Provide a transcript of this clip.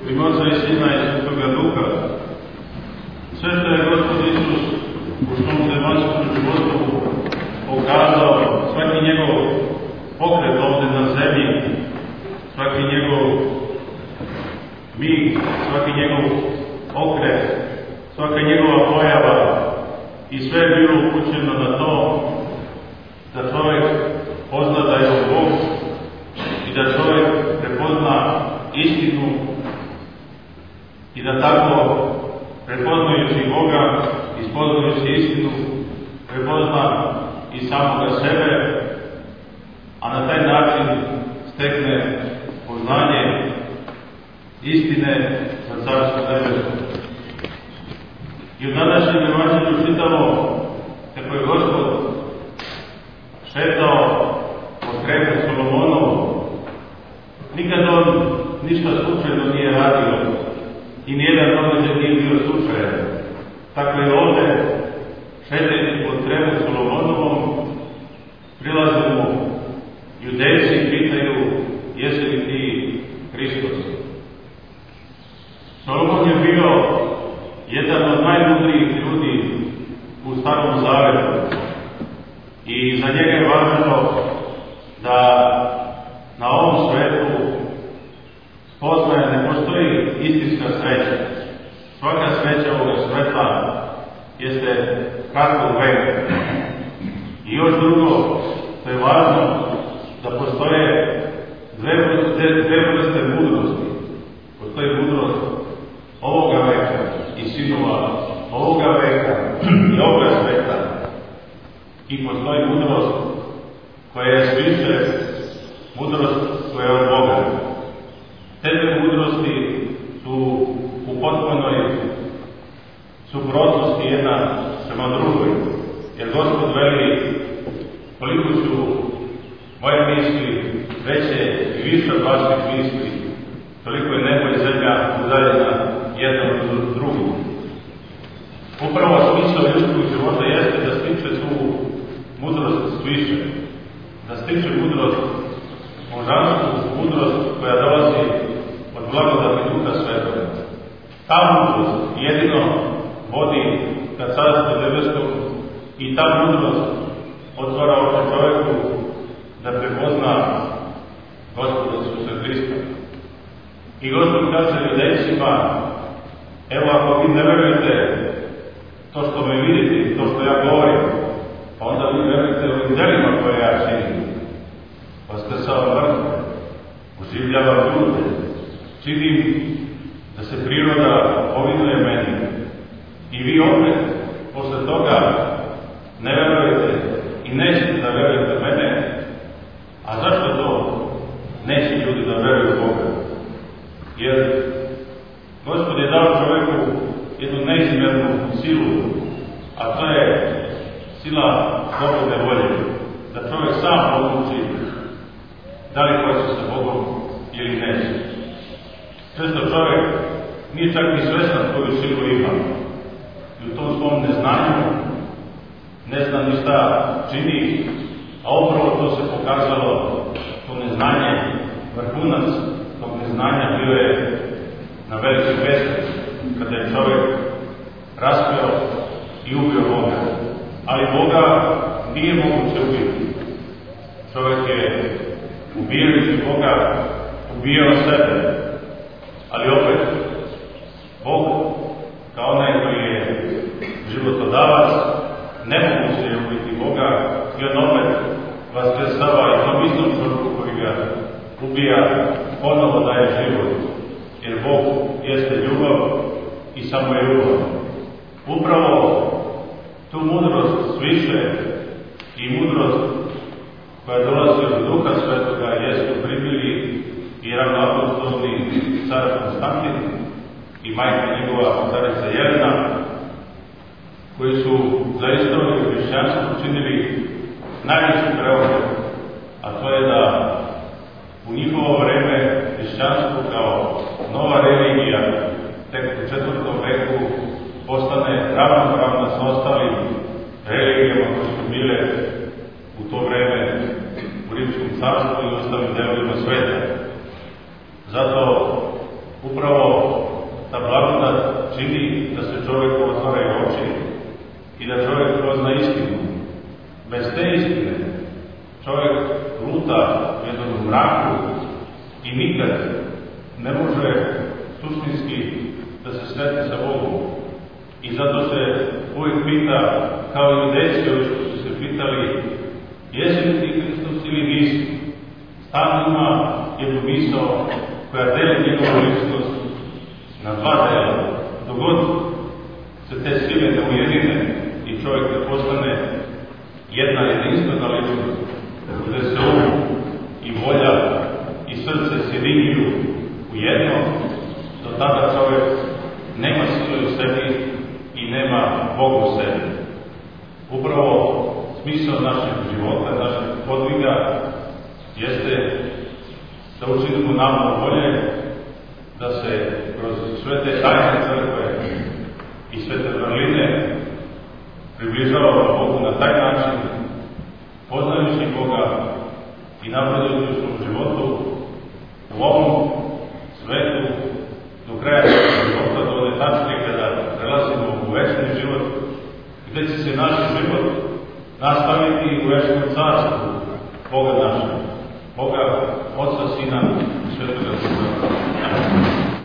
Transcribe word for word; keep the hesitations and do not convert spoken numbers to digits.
U ime Oca i Sina i Svetoga Duha. Sve što je Gospod Isus u svom zemaljskom životu pokazao, svaki njegov pokret ovde na zemlji, svaki njegov mig, svaki njegov okret, svaka njegova pojava, i sve je bilo upućeno na to da čovjek pozna da je on Bog i da čovjek prepozna istinu i da tako, prepoznajući Boga i spoznajući istinu, prepozna i samoga sebe, a na taj način stekne poznanje istine za Carstvo nebesko. I u današnjem evanđelju čitamo kako je Gospod šetao od hrebu Solomonovu. Nikad on ništa slučajno nije radio i nijedan događaj nije bio slučajan. Tako je ovde, šetajući pod hrebu Solomonovom, prilaze mu Judejci i pitaju: jesi li ti Hristos? Solomon je bio jedan od najmudrijih ljudi u Starom Zavetu i za njega je važno da na ovom svetu spoznaje ne postoji istinska sreća. Svaka sreća ovoga sveta jeste kratkog veka. I još drugo, to je važno, da postoje dve vrste, dve vrste mudrosti. Postoji mudrost ovoga veka i sinova ovoga veka i ovoga sveta. I postoji mudrost koja je sviše, mudrost koja je od Boga. Te dve mudrosti su u potpunoj suprotnosti jedna prema drugoj. Jer Gospod veli: koliko su moje misli veće i više od vaših misli, toliko je nebo i zemlja udaljena jedna od drugog. Upravo smisao ljudskog života jeste da stiče tu mudrost sviše, da stiče mudrost božansku, mudrost koja dolazi od blagodati Duha Svetoga. Ta mudrost jedino vodi ka Carstvu nebeskom i ta mudrost otvara oči čovjeku da prepozna Gospoda Isusa Hrista. I Gospod kaže Judejcima: evo, ako vi ne verujete to što me vidite, to što ja govorim, pa onda vi verujete ovim delima koje ja činim. Vaskrsao mrtve, oživljavam ljude, činim da se priroda povinuje meni. I vi opet, posle toga, ne verujete i nećete da verujete mene. A zašto to neće ljudi da veruju Boga? Jer Gospod je dao čoveku jednu neizmjernu silu, a to je sila slobodne volje. Da čovek sam odluči da li hoće sa Bogom ili neće. Često čovek nije čak ni svestan koju silu ima. I u tom svom neznanju ne zna ni šta čini, a upravo to se pokazalo, to neznanje, vrhunac tog neznanja bio je na velikoj pesmi, kada je čovjek raspeo i ubio Boga. Ali Boga nije moguće ubiti. Čovjek je, ubijajući Boga, ubijao sebe. Ali opet, Bog, kao onaj koji je životodavac, nemoguće je ubiti Boga, i on opet vaskrsava i tom istom čovjeku koji ga ubija, ponovo daje život. Jer Bog jeste ljubav i samo je ljubav. Upravo tu mudrost sviše i mudrost koja dolazi od Duha Svetoga jesu primili i ravnoapostolni car Konstantin i majka njegova carica Jelena, koji su za istoriju hrišćanstva učinili najveći preokret, a to je da u njihovo vreme hrišćanstvo kao nova religija tek u četvrtom veku postane ravnopravna sa ostalim religijama koje su bile u to vreme u Rimskom carstvu i ostalim delovima sveta. Zato upravo čini da se čovjeku otvaraju oči i da čovjek pozna istinu. Bez te istine čovjek luta u jednom mraku i nikad ne može suštinski da se sretne sa Bogom. I zato se uvijek pita, kao i deci ovi što su se pitali, jesi li ti Hristos ili nisi? Stalno ima jednu misao koja deli njegovu ličnost na dva dela. Dogod se te sile ne ujedine i čovjek ne postane jedna jedinstvena ličnost, gde se um i volja i srce sjedinjuju u jedno, do tada čovjek nema sile u sebi i nema Boga u sebi. Upravo smisao našeg života, našeg podviga jeste da učinimo nama volje, da se kroz sve te tajne crkve i sve te vrline približavamo Bogu na taj način, poznajući Boga i napredujući u svom životu u ovom svetu do kraja života, do one tačke kada prelazimo u večni život, gde će se naš život nastaviti u večnom carstvu Boga našeg, Boga Otca, Sina i Svetoga Duha.